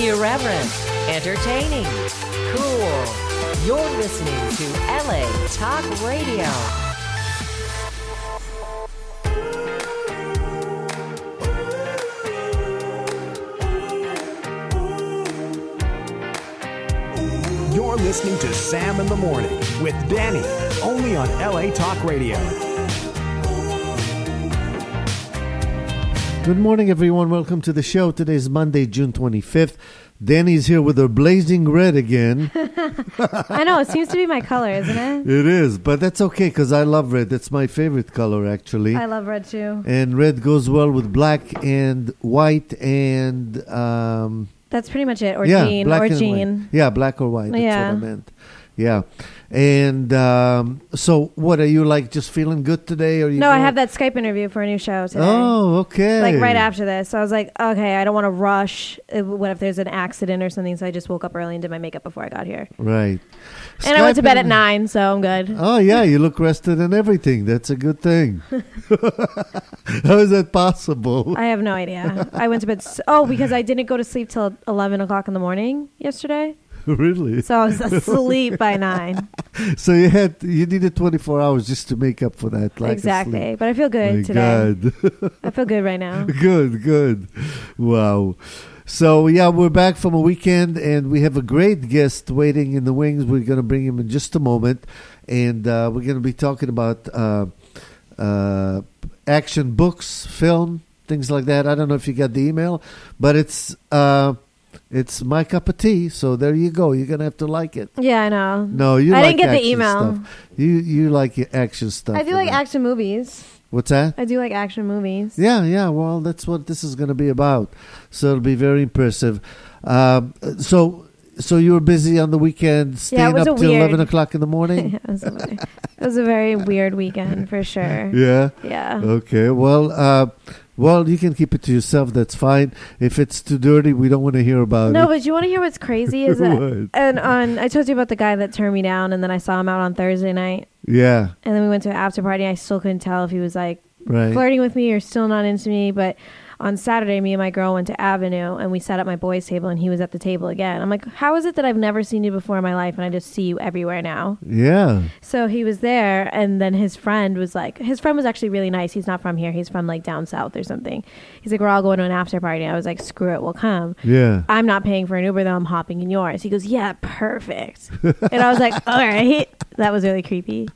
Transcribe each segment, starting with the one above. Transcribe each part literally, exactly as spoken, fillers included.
Irreverent, entertaining, cool. You're listening to L A Talk Radio. You're listening to Sam in the Morning with Danny, only on L A Talk Radio. Good morning, everyone. Welcome to the show. Today is Monday, June twenty-fifth. Danny's here with her blazing red again. I know. It seems to be my color, isn't it? It is, but that's okay because I love red. That's my favorite color, actually. I love red, too. And red goes well with black and white and... Um, That's pretty much it. Or yeah, jean. black Or and jean. white. Yeah, black or white. That's Yeah. what I meant. Yeah. And um, so what, are you like just feeling good today? Or you No, I know- have that Skype interview for a new show today. Oh, okay. Like right after this. So I was like, okay, I don't want to rush. Uh, What if there's an accident or something? So I just woke up ery and did my makeup before I got here. Right. And I went to Skype bed at and- nine, so I'm good. Oh, yeah, you look rested and everything. That's a good thing. How is that possible? I have no idea. I went to bed. S- oh, because I didn't go to sleep till eleven o'clock in the morning yesterday. Really? So I was asleep by nine. So you had you needed twenty-four hours just to make up for that. Like Exactly. But I feel good My today. God. I feel good right now. Good, good. Wow. So, yeah, we're back from a weekend, and we have a great guest waiting in the wings. We're going to bring him in just a moment, and uh, we're going to be talking about uh, uh, action books, film, things like that. I don't know if you got the email, but it's uh, it's my cup of tea, so there you go. You're going to have to like it. Yeah, I know. No, you I like didn't get the action email. stuff. You, you like your action stuff. I do and like that. action movies. What's that? I do like action movies. Yeah, yeah. Well, that's what this is going to be about. So it'll be very impressive. Um, so, so you were busy on the weekend, staying Yeah, it was up a till weird- eleven o'clock in the morning. it, was a very, it was a very weird weekend for sure. Yeah. Yeah. Okay. Well, uh, well, you can keep it to yourself. That's fine. If it's too dirty, we don't want to hear about No, it. but you want to hear what's crazy is that, What? and on I told you about the guy that turned me down, and then I saw him out on Thursday night, Yeah. and then we went to an after party. I still couldn't tell if he was like Right. flirting with me or still not into me. But on Saturday, me and my girl went to Avenue, and we sat at my boys' table, and he was at the table again. I'm like, how is it that I've never seen you before in my life, and I just see you everywhere now? Yeah. So he was there, and then his friend was like, his friend was actually really nice. He's not from here. He's from like down south or something. He's like, we're all going to an after party. I was like, screw it, we'll come. Yeah. I'm not paying for an Uber, though. I'm hopping in yours. He goes, yeah, perfect. And I was like, all right. That was really creepy.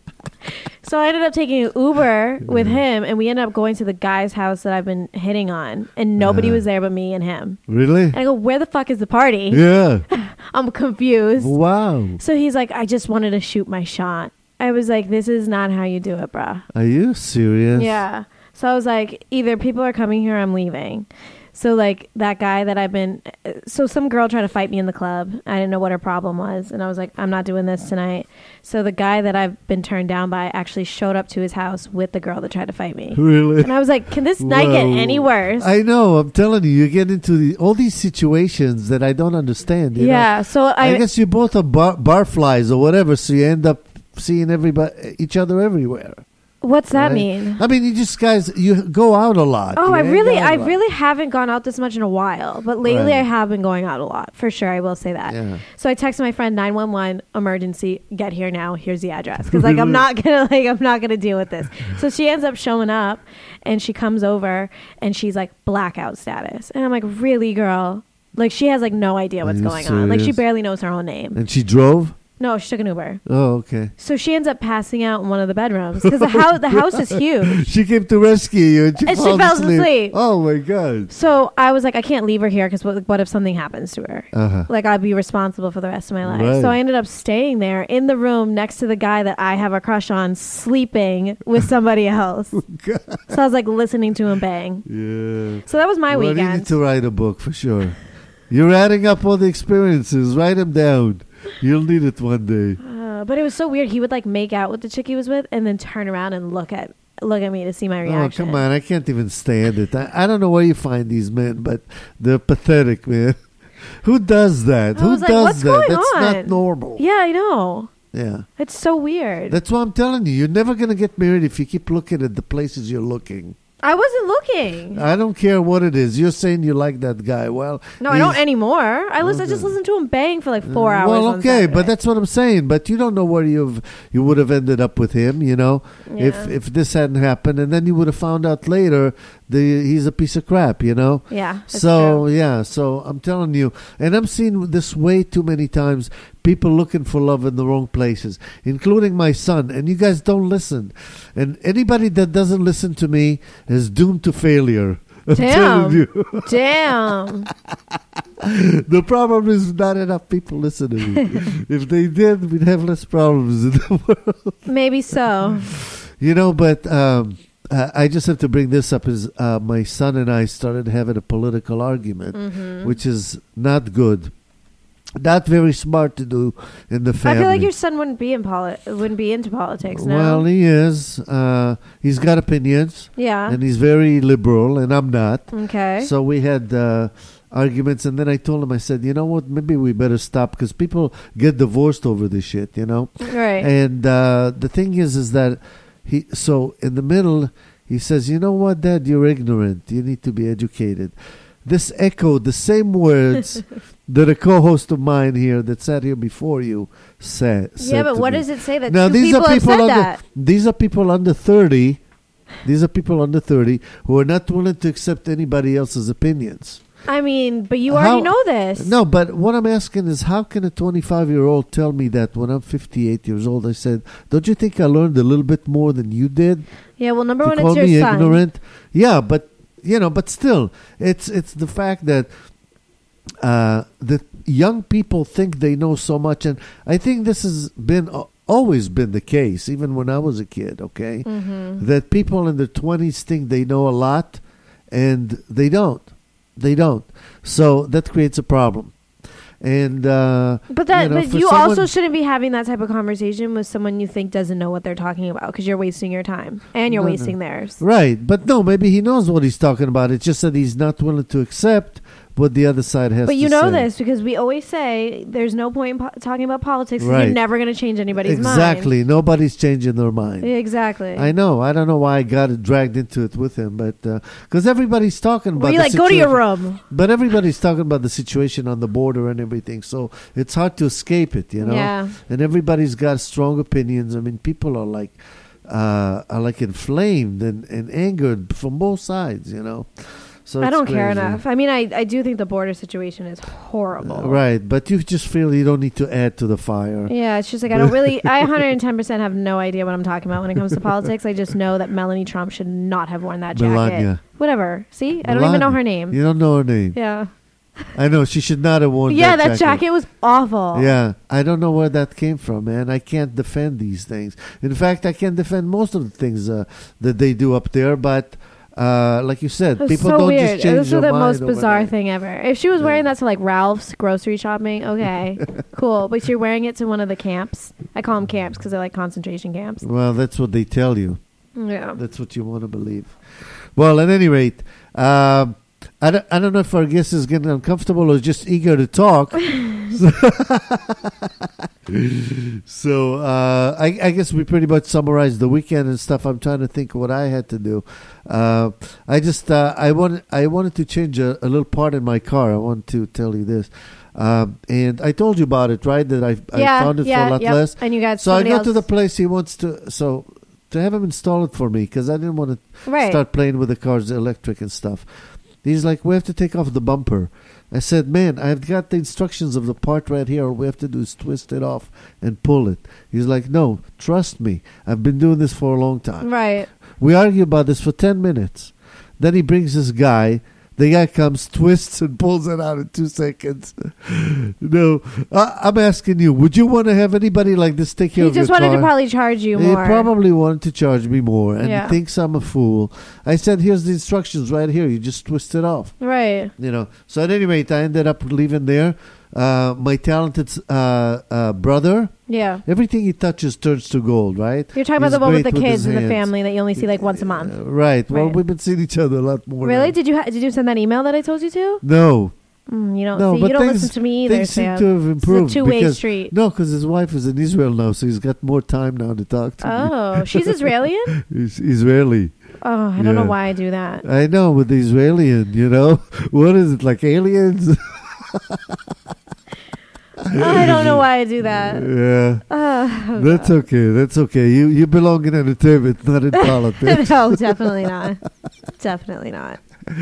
So I ended up taking an Uber with him, and we ended up going to the guy's house that I've been hitting on, and nobody Uh-huh. was there but me and him. Really? And I go, where the fuck is the party? Yeah. I'm confused. Wow. So he's like, I just wanted to shoot my shot. I was like, this is not how you do it, bruh. Are you serious? Yeah. So I was like, either people are coming here or I'm leaving. So like that guy that I've been, so some girl tried to fight me in the club. I didn't know what her problem was. And I was like, I'm not doing this tonight. So the guy that I've been turned down by actually showed up to his house with the girl that tried to fight me. Really? And I was like, can this night get Whoa. any worse? I know. I'm telling you, you get into the, all these situations that I don't understand. You know? yeah. So I, I guess you both are bar, barflies or whatever, so you end up seeing everybody, each other everywhere. what's that right? mean? I mean, you just guys, you go out a lot. Oh, You I hang really, out a I lot. really haven't gone out this much in a while. But lately, Right. I have been going out a lot for sure. I will say that. Yeah. So I texted my friend nine one one emergency. Get here now. Here's the address because like I'm Really? not gonna like I'm not gonna deal with this. So she ends up showing up, and she comes over, and she's like blackout status, and I'm like, really, girl? Like she has like no idea what's you going on. Like she serious? barely knows her own name. And she drove? No, she took an Uber. Oh, okay. So she ends up passing out in one of the bedrooms because the house the house is huge. She came to rescue you and she, And she fell fell asleep. asleep. Oh, my God. So I was like, I can't leave her here because what, what if something happens to her? Uh-huh. Like I'd be responsible for the rest of my life. Right. So I ended up staying there in the room next to the guy that I have a crush on, sleeping with somebody else. So I was like listening to him bang. Yeah. So that was my Well, you weekend. need to write a book for sure. You're adding up all the experiences. Write them down. You'll need it one day. Uh, but it was so weird. He would like make out with the chick he was with, and then turn around and look at look at me to see my reaction. Oh, come on. I can't even stand it. I, I don't know where you find these men, but they're pathetic, man. Who does that? I Who was like, does what's that? going That's on? not normal. Yeah, I know. Yeah. It's so weird. That's what I'm telling you. You're never going to get married if you keep looking at the places you're looking. I wasn't looking. I don't care what it is. You're saying you like that guy. Well, No, I don't anymore. I listen. I just listened to him bang for like four hours. Well, on okay, Saturday. but that's what I'm saying. But you don't know where you've you would have ended up with him. You know, Yeah. if if this hadn't happened, and then you would have found out later the he's a piece of crap. You know. Yeah. That's So true. yeah, so I'm telling you, and I'm seeing this way too many times. People looking for love in the wrong places, including my son. And you guys don't listen. And anybody that doesn't listen to me is doomed to failure. I'm telling Damn. you. Damn. The problem is not enough people listen to me. If they did, we'd have less problems in the world. Maybe so. You know, but um, uh, I just have to bring this up. Is uh, my son and I started having a political argument, Mm-hmm. which is not good. Not very smart to do in the family. I feel like your son wouldn't be in poli- wouldn't be into politics now. Well, he is. Uh, he's got opinions, yeah. and he's very liberal, and I'm not. Okay. So we had uh, arguments, and then I told him, I said, you know what, maybe we better stop, because people get divorced over this shit, you know? right. And uh, the thing is, is that he, so in the middle, he says, you know what, Dad, you're ignorant. You need to be educated. This echoed the same words that a co-host of mine here that sat here before you said. yeah, said but to what me. does it say that Now two these people are have people said under that? these are people under thirty. These are people under thirty who are not willing to accept anybody else's opinions. I mean, but you How- already know this. No, but what I'm asking is, how can a twenty-five-year-old tell me that when I'm fifty-eight years old? I said, don't you think I learned a little bit more than you did? Yeah, well, number To one, call it's your me son. ignorant? Yeah, but you know, but still, it's it's the fact that uh, the young people think they know so much, and I think this has been uh, always been the case, even when I was a kid. Okay, Mm-hmm. that people in their twenties think they know a lot, and they don't. They don't. So that creates a problem. And uh, But that, you know, but for you someone- also shouldn't be having that type of conversation with someone you think doesn't know what they're talking about, because you're wasting your time and you're No, no. wasting theirs. Right, but no, maybe he knows what he's talking about. It's just that he's not willing to accept what the other side has But to you know say. this because we always say there's no point in po- talking about politics. 'Cause Right. You're never going to change anybody's Exactly. Nobody's changing their mind. mind. Exactly. I know. I don't know why I got dragged into it with him, but because everybody's talking about Were you the like, go to your situation- room? But everybody's talking about the situation on the border and everything, so it's hard to escape it, you know. Yeah. And everybody's got strong opinions. I mean, people are like, uh, are like inflamed and, and angered from both sides, you know. So I it's don't care crazy. enough. I mean, I, I do think the border situation is horrible. Uh, right, but you just feel you don't need to add to the fire. Yeah, it's just like I don't really. I one hundred ten percent have no idea what I'm talking about when it comes to politics. I just know that Melanie Trump should not have worn that jacket. Melania. Whatever. See, I don't even know Melania. her name. You don't know her name. Yeah. I know she should not have worn Yeah, that, that jacket was awful. Yeah, I don't know where that came from, man. I can't defend these things. In fact, I can't defend most of the things uh, that they do up there. But uh, like you said, It was people so don't weird. just change This their was the mind most bizarre overnight. thing ever. If she was wearing Yeah. that to like Ralph's grocery shopping, okay, cool. But you're wearing it to one of the camps. I call them camps because they're like concentration camps. Well, that's what they tell you. Yeah. That's what you want to believe. Well, at any rate, um, I, don't, I don't know if our guest is getting uncomfortable or just eager to talk. So uh, I, I guess we pretty much summarized the weekend and stuff. I'm trying to think what I had to do. Uh, I just uh, I wanted I wanted to change a, a little part in my car. I want to tell you this, um, and I told you about it, right? That I yeah, I found it yeah, for a lot yep. less. And you got So I somebody go else. to the place he wants to. So to have him install it for me because I didn't want to right. start playing with the car's electric and stuff. He's like, we have to take off the bumper. I said, man, I've got the instructions of the part right here. All we have to do is twist it off and pull it. He's like, no, trust me. I've been doing this for a long time. Right. We argue about this for ten minutes. Then he brings this guy. The guy comes, twists, and pulls it out in two seconds. No, I, I'm asking you, would you want to have anybody like this take care He of your just wanted car? to probably charge you He more. probably wanted to charge me more, and Yeah. he thinks I'm a fool. I said, here's the instructions right here. You just twist it off. Right. You know. So at any rate, I ended up leaving there. Uh, my talented uh, uh, brother, Yeah. everything he touches turns to gold, right? You're talking He's about the one with the great kids his and the hands. family that you only see like once a month. Uh, right. Well, Right. we've been seeing each other a lot more. Really? now. Did you ha- did you send that email that I told you to? No. Mm, you don't. No, see, but you don't things- listen to me either, Things seem Sam. to have improved. It's a two-way because- street. No, because his wife is in Israel now, so he's got more time now to talk to me. Oh, she's Israeli? He's Israeli. Oh, I don't know Yeah. why I do that. I know, with the Israelian, you know? What is it, like aliens? I don't know why I do that. Yeah. Oh, That's okay. That's okay. You you belong in entertainment, not in politics. no, definitely not. Definitely not.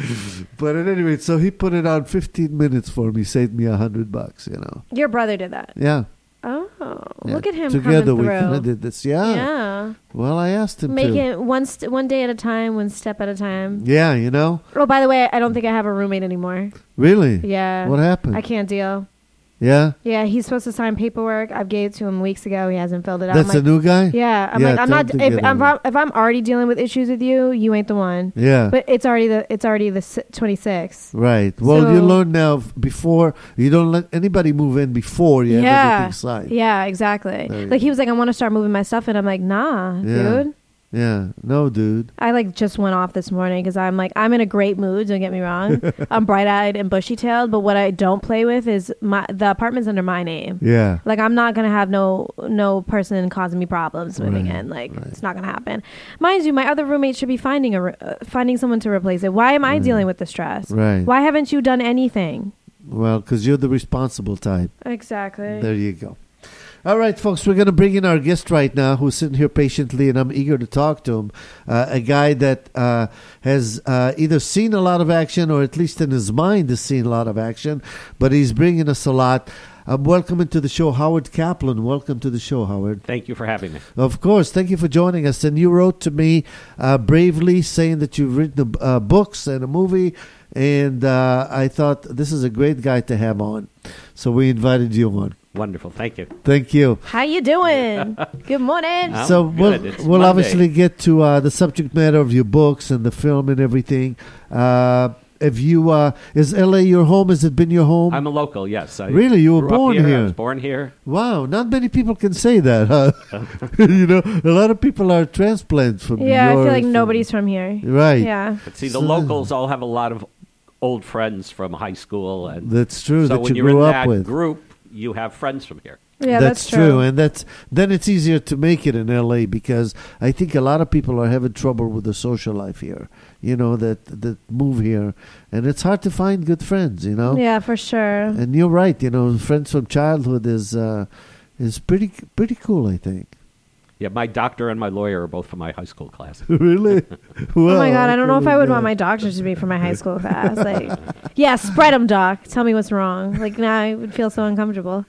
But at any rate, so he put it on fifteen minutes for me, saved me a hundred bucks, you know. Your brother did that. Yeah. Oh, yeah. look at him Together coming we kind of through. did this. Yeah. Yeah, Well, I asked him make to. it one st- one day at a time, one step at a time. Yeah, you know. Oh, by the way, I don't think I have a roommate anymore. Really? Yeah. What happened? I can't deal. Yeah. Yeah, he's supposed to sign paperwork. I've gave it to him weeks ago. He hasn't filled it out. That's I'm a like, new guy. yeah, I'm Yeah, like, I'm tell not. him to If, get I'm, on if I'm already dealing with issues with you, you ain't the one. Yeah. But it's already the it's already the twenty-sixth. Right. Well, So- you learn now f- before you don't let anybody move in before you have Yeah, everything signed. yeah, exactly. There you Like he go. was like, I want to start moving my stuff, and I'm like, nah, Yeah. dude. Yeah. No, dude. I like just went off this morning because I'm like I'm in a great mood. Don't get me wrong. I'm bright eyed and bushy tailed, but what I don't play with is my the apartment's under my name. Yeah. Like I'm not gonna have no no person causing me problems moving Right, in. Like right. it's not gonna happen. Mind you, my other roommate should be finding a re- uh, finding someone to replace it. Why am I dealing with the stress? Right. Why haven't you done anything? Well, because you're the responsible type. Exactly. There you go. All right, folks, we're going to bring in our guest right now who's sitting here patiently, and I'm eager to talk to him. Uh, a guy that uh, has uh, either seen a lot of action or at least in his mind has seen a lot of action, but he's bringing us a lot. I'm welcoming to the show Howard Kaplan. Welcome to the show, Howard. Thank you for having me. Of course. Thank you for joining us. And you wrote to me uh, bravely saying that you've written uh, books and a movie, and uh, I thought this is a great guy to have on. So we invited you on. Wonderful. Thank you. Thank you. How you doing? Good morning. I'm so good. we'll, It's we'll Monday. obviously get to uh, the subject matter of your books and the film and everything. Uh, have you, uh, is L A your home? Has it been your home? I'm a local, yes. I Really? You were grew up born here. here? I was born here. Wow, not many people can say that, huh? You know, a lot of people are transplants from Yeah, I New feel like York, nobody's from here. from- Right. Yeah. But see, the So- locals all have a lot of old friends from high school. and That's true, So that when you you're grew in up that with. group, you have friends from here. Yeah, that's, that's, true. and that's then it's easier to make it in L A because I think a lot of people are having trouble with the social life here. You know that that move here, and it's hard to find good friends. You know, Yeah, for sure. and you're right. You know, friends from childhood is uh, is pretty pretty cool. I think. Yeah, my doctor and my lawyer are both from my high school class. Really? Oh my god, I don't know if I would want my. my doctors to be from my high school class. Like, yeah, spread them, doc. Tell me what's wrong. Like, now I would feel so uncomfortable.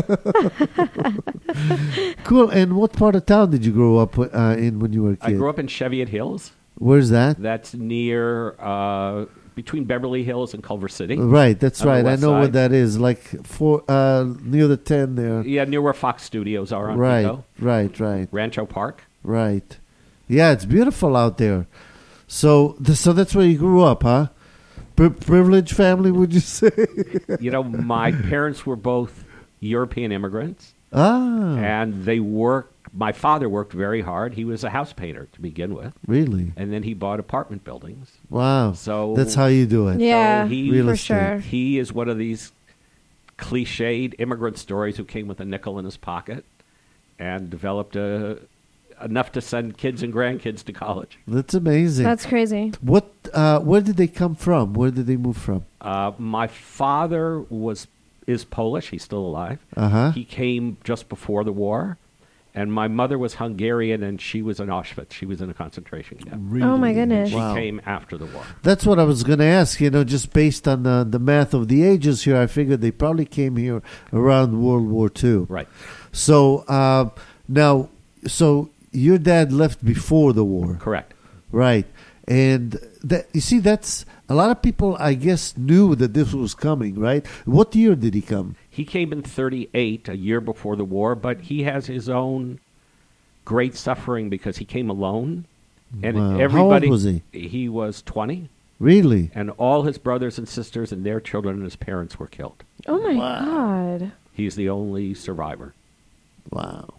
Cool. And what part of town did you grow up uh, in when you were a kid? I grew up in Cheviot Hills. Where's that? That's near, uh, between Beverly Hills and Culver City. Right, that's on the right. I west know what side. that is. Like for uh, near the ten there. Yeah, near where Fox Studios are on Right, Pico. right, right, Rancho Park. right. Yeah, it's beautiful out there. So, th- so that's where you grew up, huh? Pri- privileged family, would you say? You know, my parents were both European immigrants. ah, And they worked, my father worked very hard. He was a house painter to begin with. really? And then he bought apartment buildings. Wow. So That's how you do it. Yeah, he- Real for estate. sure. He is one of these cliched immigrant stories who came with a nickel in his pocket and developed a, enough to send kids and grandkids to college. That's amazing. That's crazy. what? Uh, where did they come from? Where did they move from? Uh, my father was is Polish. He's still alive. Uh huh. He came just before the war. And my mother was Hungarian, and she was in Auschwitz. She was in a concentration camp. Oh, my goodness. She Wow. came after the war. That's what I was going to ask. You know, just based on the, the math of the ages here, I figured they probably came here around World War Two. Right. So uh, now, so your dad left before the war, Correct. right? And that you see, that's a lot of people, I guess, knew that this was coming, right? What year did he come? He came in thirty-eight, a year before the war, but he has his own great suffering because he came alone. And Wow. How old everybody was he? He was twenty, Really? and all his brothers and sisters and their children and his parents were killed. Oh my god. He's the only survivor. Wow.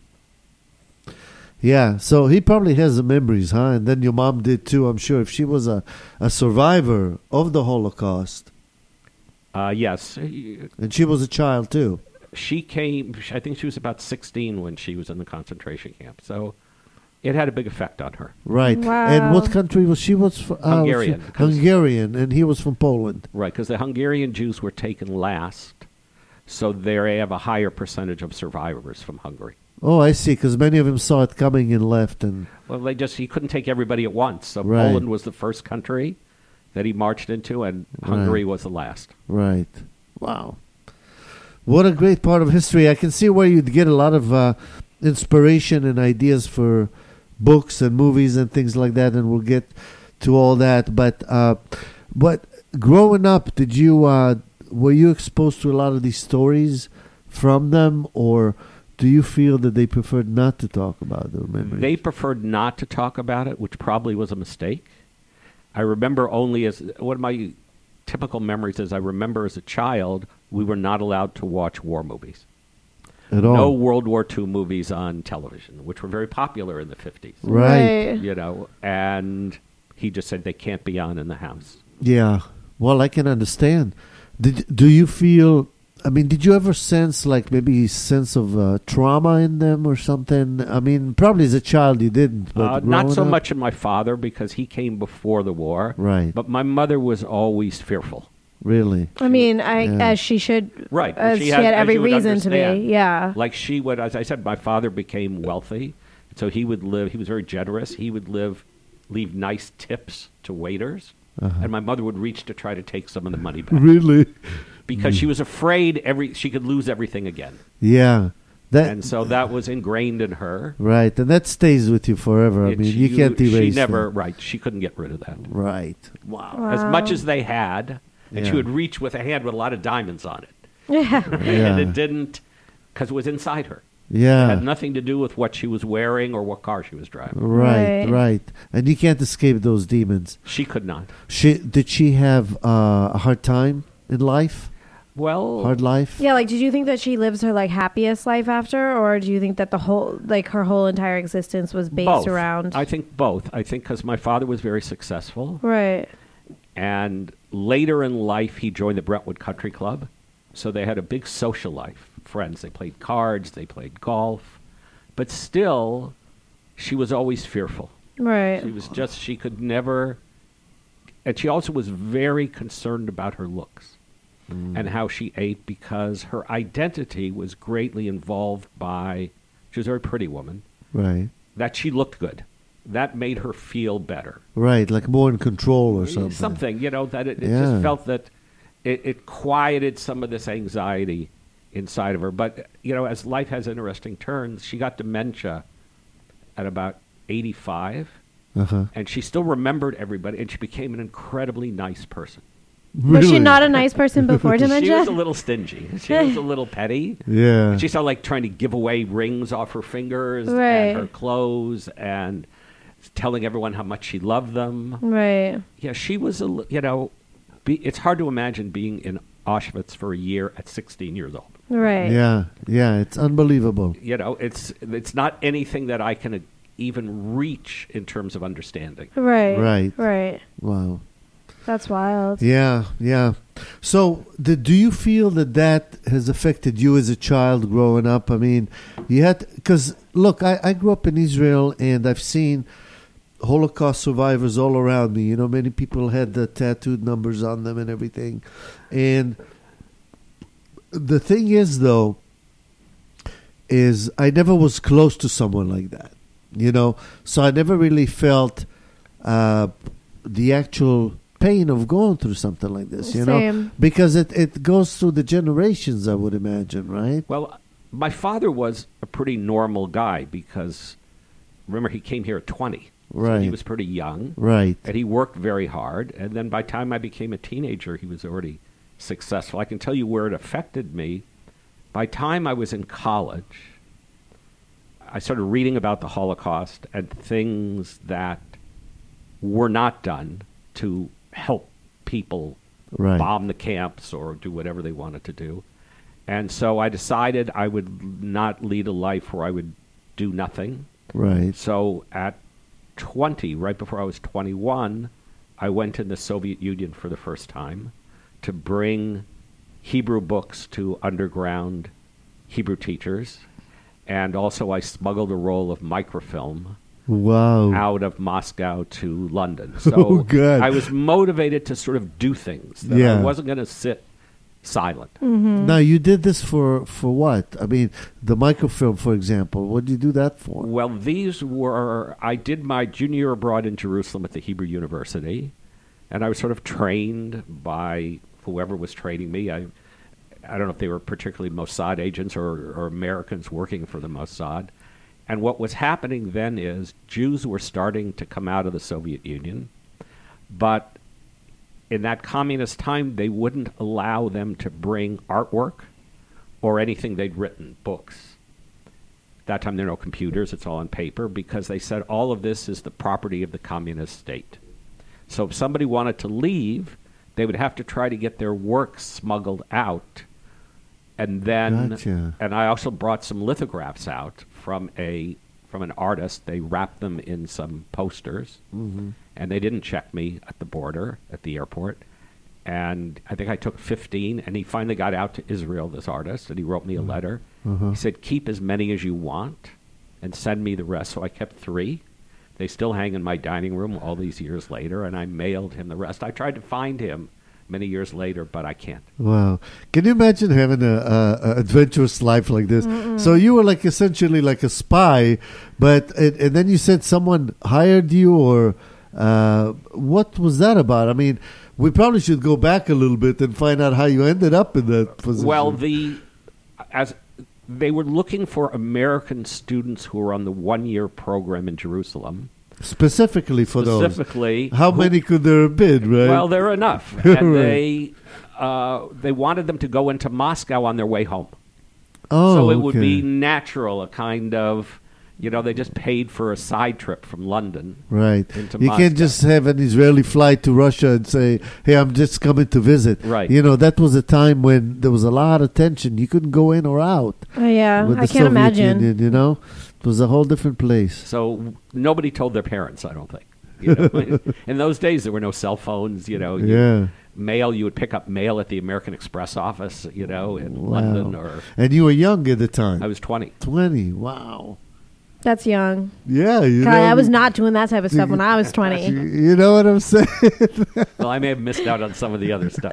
Yeah, so he probably has the memories, huh? And then your mom did too, I'm sure. If she was a, a survivor of the Holocaust, Uh, yes, he- and she was a child too. she came, I think she was about sixteen when she was in the concentration camp. So it had a big effect on her. Right. Wow. And what country was she? Was fr- uh, Hungarian. was she- Hungarian, and he was from Poland. Right, because the Hungarian Jews were taken last, so they have a higher percentage of survivors from Hungary. Oh, I see. Because many of them saw it coming and left, and Well, they just he couldn't take everybody at once. So Right. Poland was the first country that he marched into, and Hungary was the last. right. Wow. What a great part of history. I can see where you'd get a lot of uh, inspiration and ideas for books and movies and things like that, and we'll get to all that. But uh, but growing up, did you uh, were you exposed to a lot of these stories from them, or do you feel that they preferred not to talk about their memories? They preferred not to talk about it, which probably was a mistake. I remember only as one of my typical memories is I remember as a child we were not allowed to watch war movies. At all. No World War Two movies on television, which were very popular in the fifties. Right. You know, and he just said they can't be on in the house. Yeah. Well, I can understand. Did do you feel? I mean, did you ever sense like maybe sense of uh, trauma in them or something? I mean, probably as a child you didn't, but Uh, not growing so up- much in my father because he came before the war. Right. But my mother was always fearful. Really. I mean, I Yeah. as she should. Right. As She she, had- had as every you would reason to understand. be. Yeah. Like she would, as I said, my father became wealthy. So he would live, he was very generous. He would live, leave nice tips to waiters. Uh-huh. And my mother would reach to try to take some of the money back. Really. Because she was afraid every she could lose everything again. Yeah. That. And so that was ingrained in her. Right, and that stays with you forever. I It- mean, you, can't She erase never, that. right, she couldn't get rid of that. Right. Wow. As much as they had, and she Yeah. would reach with a hand with a lot of diamonds on it. Yeah. Yeah. And it didn't, because it was inside her. It Yeah. had nothing to do with what she was wearing or what car she was driving. Right, Right. right. And you can't escape those demons. She could not. She did she have uh, a hard time in life? Well, Hard life? Yeah, like, did you think that she lives her like happiest life after, or do you think that the whole, like, her whole entire existence was based both. around? I think both. I think because my father was very successful. Right. And later in life, he joined the Brentwood Country Club. So they had a big social life. Friends. They played cards. They played golf. But still, she was always fearful. Right. She was just, she could never. And she also was very concerned about her looks and how she ate because her identity was greatly involved by, she was a very pretty woman, Right. that she looked good. That made her feel better. Right, like more in control or something. Something, you know, that it, it Yeah. just felt that it, it quieted some of this anxiety inside of her. But, you know, as life has interesting turns, she got dementia at about eighty-five, Uh-huh. and she still remembered everybody, and she became an incredibly nice person. Was she Really? not a nice person before dementia? She was a little stingy. She was a little petty. Yeah. She started like trying to give away rings off her fingers Right. and her clothes and telling everyone how much she loved them. Right. Yeah, she was a li- you know, be, it's hard to imagine being in Auschwitz for a year at sixteen years old. Right. Yeah, yeah, it's unbelievable. You know, it's it's not anything that I can even reach in terms of understanding. Right. Right. Right. Wow. That's wild. Yeah, yeah. So, the, do you feel that that has affected you as a child growing up? I mean, you had, because look, I, I grew up in Israel and I've seen Holocaust survivors all around me. You know, many people had the tattooed numbers on them and everything. And the thing is, though, is I never was close to someone like that, you know? So I never really felt uh, the actual pain of going through something like this, you know? Same. Because it, it goes through the generations, I would imagine, right? Well, my father was a pretty normal guy because remember he came here at twenty. So he Right. was pretty young. Right. And he worked very hard. And then by the time I became a teenager, he was already successful. I can tell you where it affected me. By the time I was in college, I started reading about the Holocaust and things that were not done to help people Right. bomb the camps or do whatever they wanted to do. And so I decided I would not lead a life where I would do nothing. Right. So at twenty, right before I was twenty-one, I went in the Soviet Union for the first time to bring Hebrew books to underground Hebrew teachers. And also I smuggled a roll of microfilm Wow. out of Moscow to London. So Oh, good. I was motivated to sort of do things. That Yeah. I wasn't going to sit silent. Now, you did this for, for what? I mean, the microfilm, for example. What did you do that for? Well, these were, I did my junior year abroad in Jerusalem at the Hebrew University, and I was sort of trained by whoever was training me. I I don't know if they were particularly Mossad agents or, or Americans working for the Mossad. And what was happening then is Jews were starting to come out of the Soviet Union, but in that communist time, they wouldn't allow them to bring artwork or anything they'd written, books. At that time, there are no computers. It's all on paper because they said all of this is the property of the communist state. So if somebody wanted to leave, they would have to try to get their work smuggled out. And then, Gotcha. and I also brought some lithographs out from a from an artist. They wrapped them in some posters, Mm-hmm. and they didn't check me at the border at the airport. And I think I took fifteen, and he finally got out to Israel, this artist, and he wrote me a letter. Uh-huh. He said, keep as many as you want and send me the rest. So I kept three. They still hang in my dining room all these years later, and I mailed him the rest. I tried to find him many years later, but I can't. Wow. Can you imagine having a, a, a adventurous life like this? So you were like essentially like a spy, but and, and then you said someone hired you, or uh, what was that about? I mean, we probably should go back a little bit and find out how you ended up in that position. Well, the as they were looking for American students who were on the one-year program in Jerusalem. specifically for those. Specifically, How who- many could there have been, right? Well, there are enough, and Right. they uh, they wanted them to go into Moscow on their way home. oh, so it would okay. be natural, a kind of, you know, they just paid for a side trip from London. Right. into You can't Moscow. just have an Israeli flight to Russia and say, hey, I'm just coming to visit. Right. You know, that was a time when there was a lot of tension. You couldn't go in or out. Oh, yeah, with I the can't Soviet imagine. Union, you know? It was a whole different place. So nobody told their parents, I don't think. You know? In those days, there were no cell phones. You know, you- Yeah. mail. You would pick up mail at the American Express office. You know, in Wow. London, or And you were young at the time. I was twenty. twenty. Wow. That's young. Yeah. You God, know, I was not doing that type of stuff when I was twenty. You know what I'm saying? Well, I may have missed out on some of the other stuff.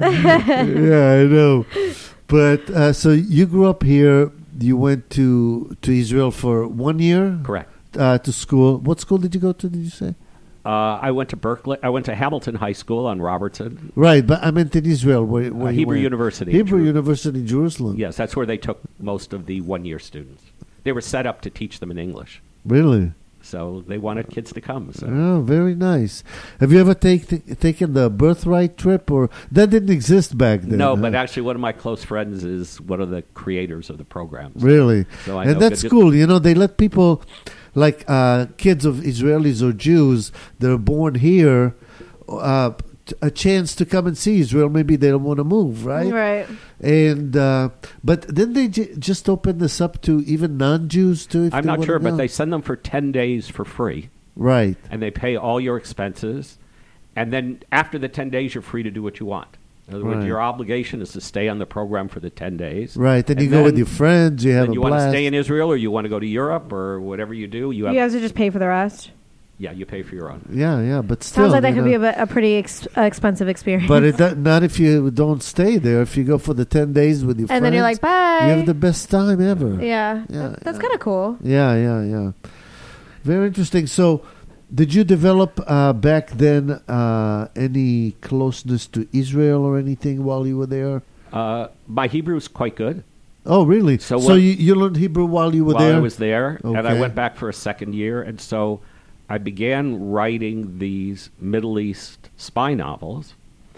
Yeah, I know. But uh, so you grew up here. You went to to Israel for one year. Correct. Uh, to school. What school did you go to? Did you say? Uh, I went to Berkeley. I went to Hamilton High School on Robertson. Right, but I meant in Israel. Where, where Uh, you Hebrew went. University in Hebrew Jeru- University in Jerusalem. Yes, that's where they took most of the one-year students. They were set up to teach them in English, Really? so they wanted kids to come. So. Oh, very nice. Have you ever take, taken the birthright trip, or that didn't exist back then? No, huh? but actually, one of my close friends is one of the creators of the programs. Really? So I and know that's good- cool. You know, they let people, like uh, kids of Israelis or Jews that are born here, uh, t- a chance to come and see Israel. Maybe they don't want to move, right? Right. And uh, but then they j- just open this up to even non-Jews too. If I'm they not wanna sure, but go? they send them for ten days for free, right. and they pay all your expenses. And then after the ten days, you're free to do what you want. In other words, Right. your obligation is to stay on the program for the ten days. Right, and, And you go with then- your friends. You have Then a you want to blast. stay in Israel, or you want to go to Europe, or whatever you do. You have, You guys would just pay for the rest. yeah, you pay for your own. yeah, yeah, but still, Sounds like that you could be know. a, bit- a pretty ex- uh, expensive experience. But it, do- not if you don't stay there. If you go for the ten days with your friends, and then you're like, bye. you have the best time ever. yeah, Yeah, that- that's yeah. kind of cool. Yeah, yeah, yeah. Very interesting. So, did you develop uh, back then uh, any closeness to Israel or anything while you were there? Uh, my Hebrew is quite good. Oh, really? So So, what- you, you learned Hebrew while you were while there? I was there, and I Okay. went back for a second year, and so I began writing these Middle East spy novels,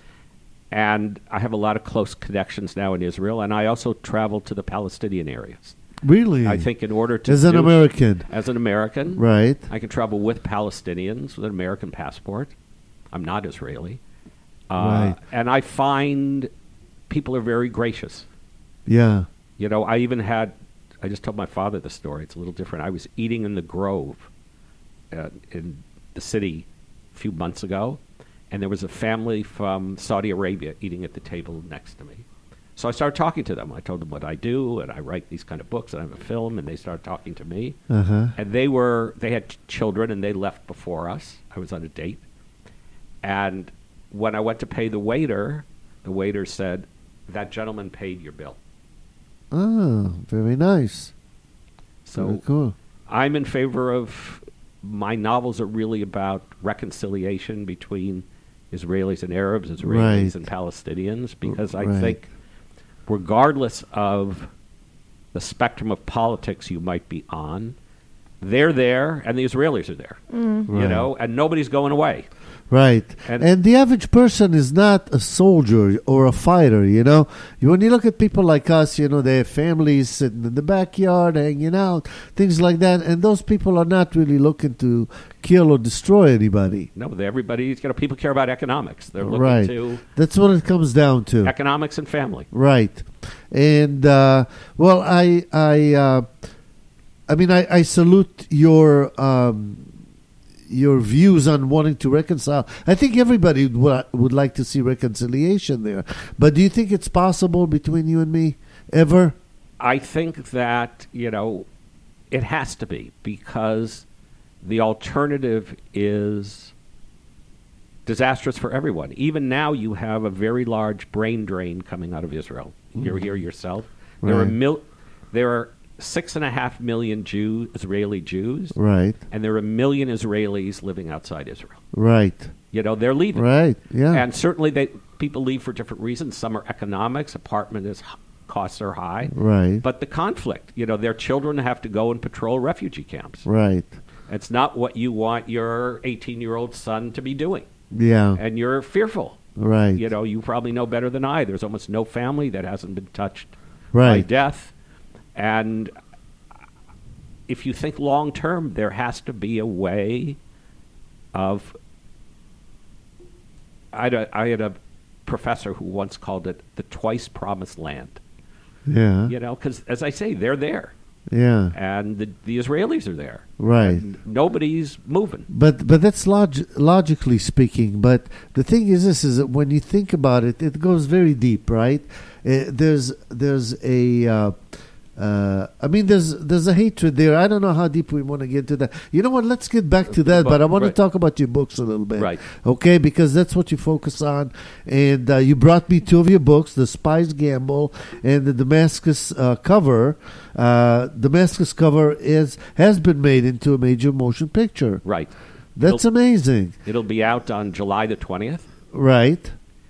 and I have a lot of close connections now in Israel, and I also travel to the Palestinian areas. Really? I think in order to As an do- American. as an American, Right. I can travel with Palestinians with an American passport. I'm not Israeli, uh, Right. and I find people are very gracious. Yeah. You know, I even had, I just told my father the story. It's a little different. I was eating in the Grove uh, in the city a few months ago, and there was a family from Saudi Arabia eating at the table next to me. So I started talking to them. I told them what I do, and I write these kind of books, and I have a film, and they started talking to me. Uh-huh. And they were they had ch- children, and they left before us. I was on a date. And when I went to pay the waiter, the waiter said, "That gentleman paid your bill." Oh, very nice. So very cool. I'm in favor of, my novels are really about reconciliation between Israelis and Arabs, Israelis Right. and Palestinians, because I Right. think regardless of the spectrum of politics you might be on, they're there and the Israelis are there, you Right. know, and nobody's going away. Right. And- And, the average person is not a soldier or a fighter, you know. You- When you look at people like us, you know, they have families sitting in the backyard, hanging out, things like that. And those people are not really looking to kill or destroy anybody. No, they- everybody's, you know, people care about economics. They're looking Right. to That's what it comes down to. economics and family. Right. And, uh, well, I, I, uh, I mean, I, I salute your, um, your views on wanting to reconcile. I think everybody would, would like to see reconciliation there. But do you think it's possible between you and me ever? I think that, you know, it has to be, because the alternative is disastrous for everyone. Even now, you have a very large brain drain coming out of Israel. You're here yourself. There are Right. mil- there are six and a half million Jew Israeli Jews, Right. and there are a million Israelis living outside Israel. Right. You know, they're leaving. Right. Yeah. And certainly they people leave for different reasons. Some are economics, apartment is costs are high. Right. But the conflict, you know, their children have to go and patrol refugee camps. Right. It's not what you want your eighteen-year-old son to be doing. Yeah. And you're fearful. Right. You know, you probably know better than I. There's almost no family that hasn't been touched by Right. death. And if you think long term, there has to be a way of. I had a, I had a professor who once called it the twice promised land. Yeah. You know, because as I say, they're there, Yeah. and the, the Israelis are there. Right. And nobody's moving. But but that's log- logically speaking. But the thing is, this is that when you think about it, it goes very deep, right? Uh, there's there's a. Uh, uh, I mean, there's there's a hatred there. I don't know how deep we want to get into that. You know what? Let's get back to that. But- But I want right. to talk about your books a little bit, Right. Okay, because that's what you focus on. And uh, you brought me two of your books, The Spy's Gamble and the Damascus uh, cover. Uh, Damascus cover is has been made into a major motion picture. Right. That's It'll- amazing. It'll be out on July the twentieth, Right.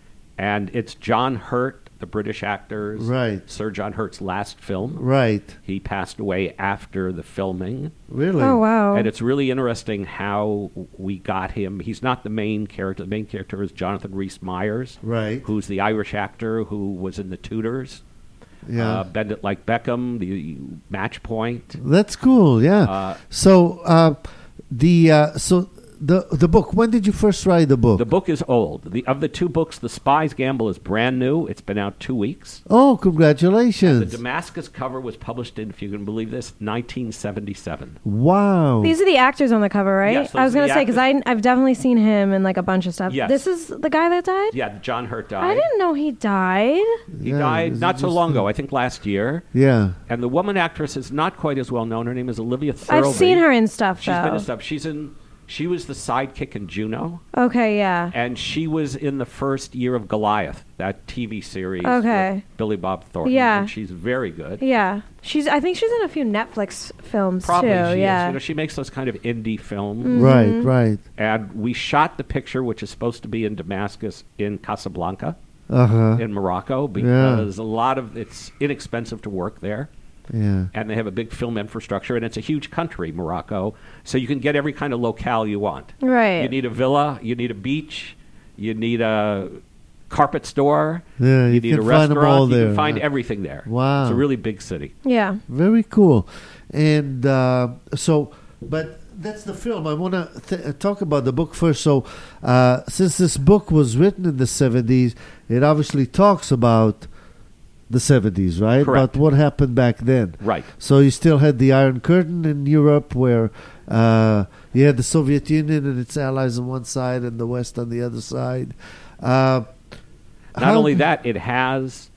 and it's John Hurt, the British actor's, Right. Sir John Hurt's last film. Right. He passed away after the filming. Really? Oh wow. And it's really interesting how we got him. He's not the main character. The main character is Jonathan Rhys-Meyers, Right. who's the Irish actor who was in The Tudors, Yeah. uh, Bend It Like Beckham, the Match Point. That's cool. Yeah. Uh, so uh, the uh, so the the book. When did you first write the book? The book is old. The, of the two books, The Spy's Gamble is brand new. It's been out two weeks. oh, The congratulations! Damascus cover was published in, if you can believe this, nineteen seventy-seven. Wow. These are the actors on the cover, right? Yes, those I was are going the to say because actors. I've definitely seen him in like a bunch of stuff. Yes. This is the guy that died. Yeah, John Hurt died. I didn't know he died. He Yeah, died is it not so just long the- ago, I think last year. yeah. And the woman actress is not quite as well known. Her name is Olivia Thirlby. I've seen her in stuff She's been though. in stuff. She's in. She was the sidekick in Juno, Okay, yeah. and she was in the first year of Goliath, that T V series. Okay. With Billy Bob Thornton. Yeah. And she's very good. Yeah, she's. I think she's in a few Netflix films Probably too. she is. Yeah. You know, she makes those kind of indie films. Mm. Right. Mm-hmm. Right. And we shot the picture, which is supposed to be in Damascus, in Casablanca, Uh huh. in Morocco, because a lot of it's inexpensive to work there. Yeah. And they have a big film infrastructure, and it's a huge country, Morocco, so you can get every kind of locale you want. Right. You need a villa, you need a beach, you need a carpet store, Yeah, you you need can a find 'em restaurant, all you there. can find Yeah. everything there. Wow. It's a really big city. Yeah. Very cool. And uh, so, but that's the film. I want to th- talk about the book first. So, uh, since this book was written in the seventies, it obviously talks about the seventies, right? Correct. About what happened back then. Right. So you still had the Iron Curtain in Europe, where uh, you had the Soviet Union and its allies on one side and the West on the other side. Uh, Not how- only that, it has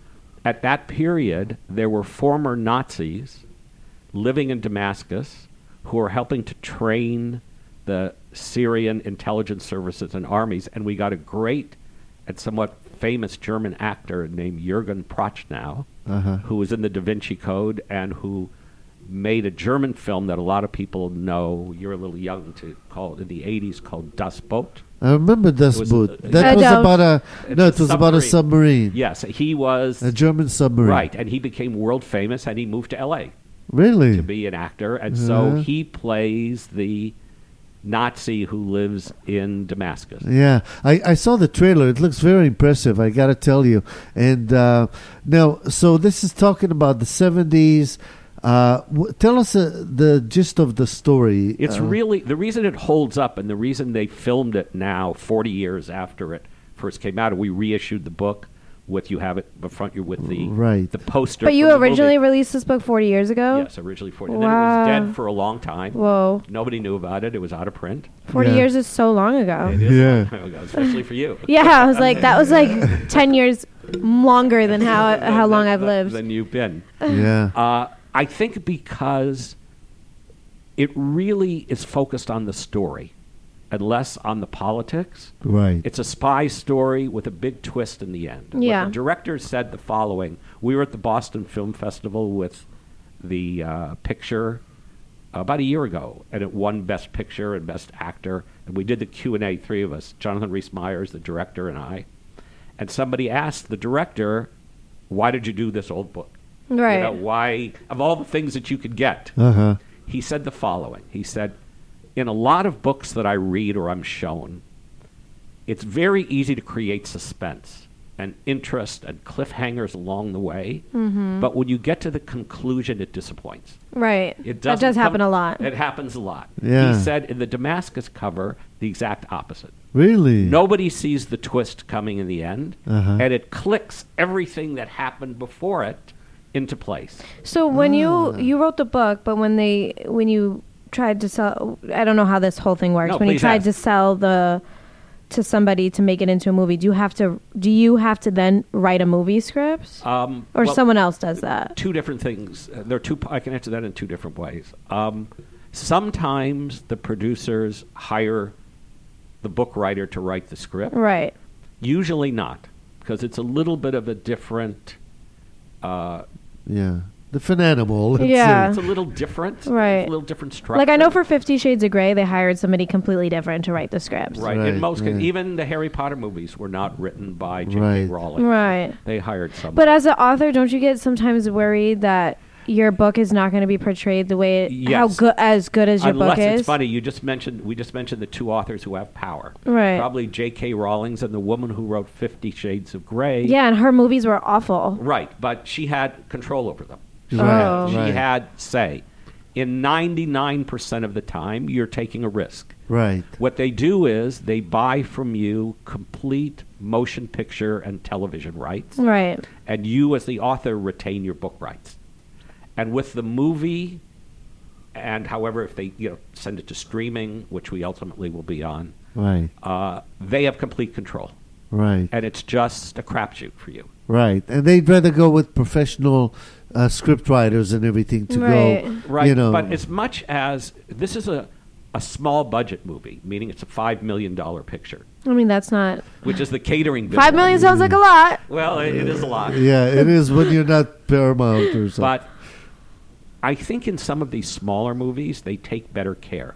at that period, there were former Nazis living in Damascus who were helping to train the Syrian intelligence services and armies, and we got a great and somewhat famous German actor named Jürgen Prochnow, Uh-huh. who was in the Da Vinci Code and who made a German film that a lot of people know. You're a little young to call it in the eighties, called Das Boot. I remember Das It was Boot. a- That I was don't. about a It's no. a It was about a submarine. Yes, he was A German submarine. right, and he became world famous, and he moved to L A Really? to be an actor, and Uh-huh. so he plays the Nazi who lives in Damascus. Yeah, I, I saw the trailer. It looks very impressive, I got to tell you. And uh, now, so this is talking about the seventies. Uh, w- tell us uh, the gist of the story. It's uh, really the reason it holds up, and the reason they filmed it now, forty years after it first came out. And we reissued the book with you have it in front you with the Right. the poster. But you from the originally movie. released this book forty years ago? Yes, originally forty. And then it Wow. was dead for a long time. Whoa. Nobody knew about it. It was out of print. forty Yeah. years is so long ago. It is a Yeah. long time ago, especially for you. Yeah, I was like, that was like ten years longer than how how long I've lived. Than you've been. Yeah. Uh, I think because it really is focused on the story and less on the politics. Right. It's a spy story with a big twist in the end. Yeah. What the director said the following. We were at the Boston Film Festival with the uh, picture about a year ago, and it won Best Picture and Best Actor. And we did the Q and A, three of us, Jonathan Rhys-Meyers, the director, and I. And somebody asked the director, why did you do this old book? Right. You know, why, of all the things that you could get, Uh huh. he said the following. He said, in a lot of books that I read or I'm shown, it's very easy to create suspense and interest and cliffhangers along the way. Mm-hmm. But when you get to the conclusion, it disappoints. Right. It That doesn't does happen come- a lot. It happens a lot. Yeah. He said in the Damascus cover, the exact opposite. Really? Nobody sees the twist coming in the end, Uh-huh. and it clicks everything that happened before it into place. So when Ah. you you wrote the book, but when they when you tried to sell, I don't know how this whole thing works. No, when you please tried ask. to sell the to somebody to make it into a movie, do you have to do you have to then write a movie script, Um, or well, someone else does that? Two different things. Uh, there are two. I can answer that in two different ways. Um, sometimes the producers hire the book writer to write the script. Right. Usually not, because it's a little bit of a different. Uh, Yeah. Different animal. let's Yeah. it's a little different. Right. It's a little different structure. Like I know for Fifty Shades of Grey, they hired somebody completely different to write the scripts. Right. Right, In most cases, right. even the Harry Potter movies were not written by J K. Right. Rowling. Right. They hired someone. But as an author, don't you get sometimes worried that your book is not going to be portrayed the way it, how Yes. good as good as your Unless book is? it's funny, you just mentioned we just mentioned the two authors who have power. Right. Probably J K. Rowling's and the woman who wrote Fifty Shades of Grey. Yeah, and her movies were awful. Right, but she had control over them. Right. Oh. She Right. had say. In ninety-nine percent of the time, you're taking a risk. Right. What they do is they buy from you complete motion picture and television rights, Right. and you, as the author, retain your book rights. And with the movie, and however, if they you know send it to streaming, which we ultimately will be on, Right. uh, they have complete control, Right. and it's just a crapshoot for you. Right. And they'd rather go with professional uh, script writers and everything to Right. go. Right, You know. but as much as this is a, a small budget movie, meaning it's a five million dollar picture, I mean, that's not which is the catering bill. five million sounds like a lot. Well, it, it is a lot, yeah, it is when you're not Paramount or something. but I think in some of these smaller movies they take better care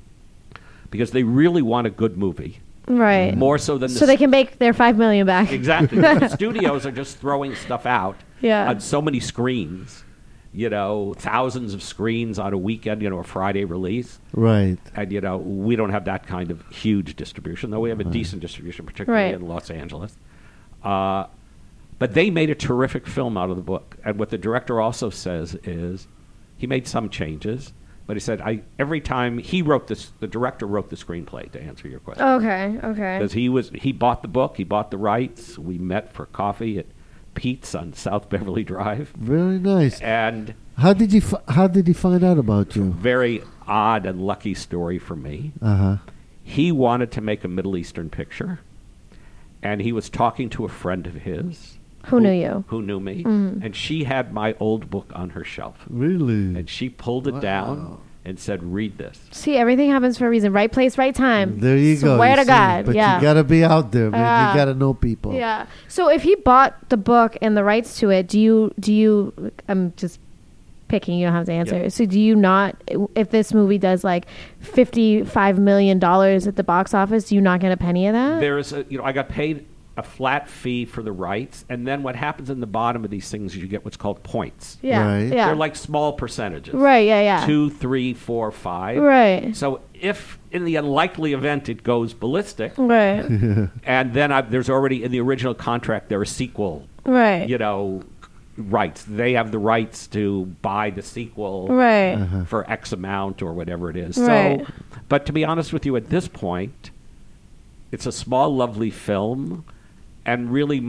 because they really want a good movie Right. more so than the So they can make their five million back. exactly. The studios are just throwing stuff out Yeah. on so many screens. You know, thousands of screens on a weekend. You know, a Friday release. right. And, you know, we don't have that kind of huge distribution, though we have a decent distribution, particularly Right. in Los Angeles. Uh, but they made a terrific film out of the book. And what the director also says is he made some changes, but he said, I every time he wrote this, the director wrote the screenplay, to answer your question. Okay. Okay. Because he, was, he bought the book, he bought the rights. We met for coffee at Pete's on South Beverly Drive. Very nice. And How did you? F- how did he find out about you? very odd and lucky story for me. Uh huh. He wanted to make a Middle Eastern picture, and he was talking to a friend of his Who knew you? Who knew me. Mhm. And she had my old book on her shelf. Really? And she pulled it Wow. down and said, read this. See, everything happens for a reason. Right place, right time. There you go. Swear you to see? God. But yeah. you got to be out there, man. Ah. you got to know people. Yeah. So if he bought the book and the rights to it, do you, do you, I'm just picking, you don't have to answer. Yeah. So do you not, if this movie does like fifty-five million dollars at the box office, do you not get a penny of that? There is a, you know, I got paid a flat fee for the rights, and then what happens in the bottom of these things is you get what's called points. yeah. Right. Yeah. They're like small percentages. right. Yeah. Yeah. Two, three, four, five. Right. So if in the unlikely event it goes ballistic, Right. and then I, there's already in the original contract there are sequel, right. you know, rights. They have the rights to buy the sequel Right. Uh-huh. for X amount or whatever it is. Right. So, but to be honest with you, at this point, it's a small, lovely film, and really